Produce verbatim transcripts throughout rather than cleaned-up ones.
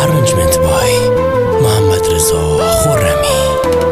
Arrangement by محمد رضا خرمی.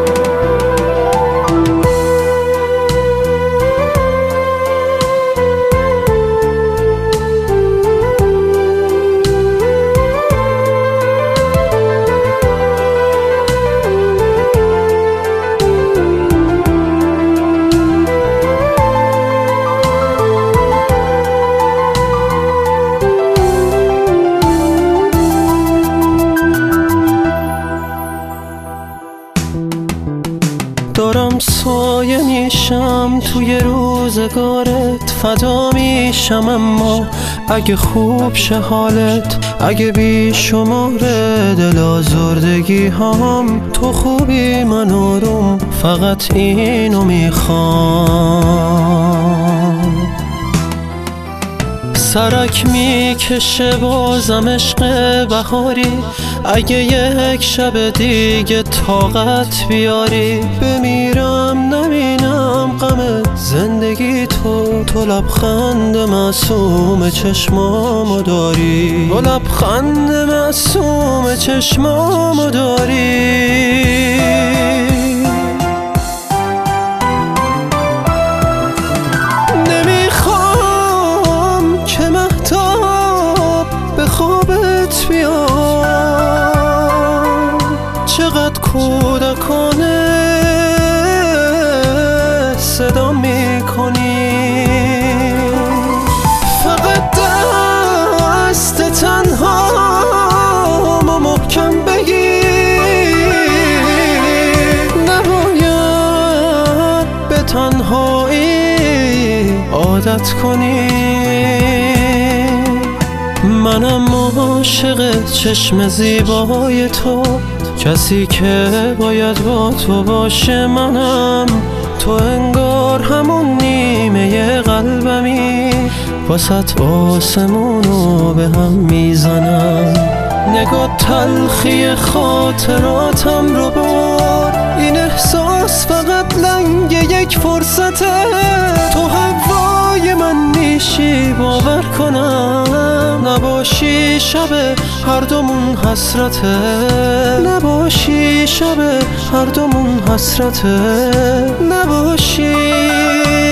دارم سایه میشم توی روزگارت، فدا میشم اما اگه خوب شه حالت، اگه بی شماره دل آزردگی هم تو خوبی من آروم، فقط اینو میخوام. سرک میکشه بازم عشق بهاری، اگه یک شب دیگه طاقت بیاری، بمیرم نبینم غم زندگی تو. تو لبخند معصوم چشمامو داری، تو لبخند معصوم چشمامو داری. خوابت بیام چقدر کودکانه صدا میکنی، فقط دست تنها ما محکم بگیر، نباید به تنهایی عادت کنی. منم عاشق چشم زیبای تو، کسی که باید با تو باشه منم. تو انگار همون نیمه قلبمی، واسط آسمونو به هم میزنم. نگاه تلخی خاطراتم رو برد، این احساس فقط لنگ یک فرصته. تو هوای من میشی باور کنم، نباشی شب هر دومون حسرته، نباشی شب هر دومون حسرته، نباشی.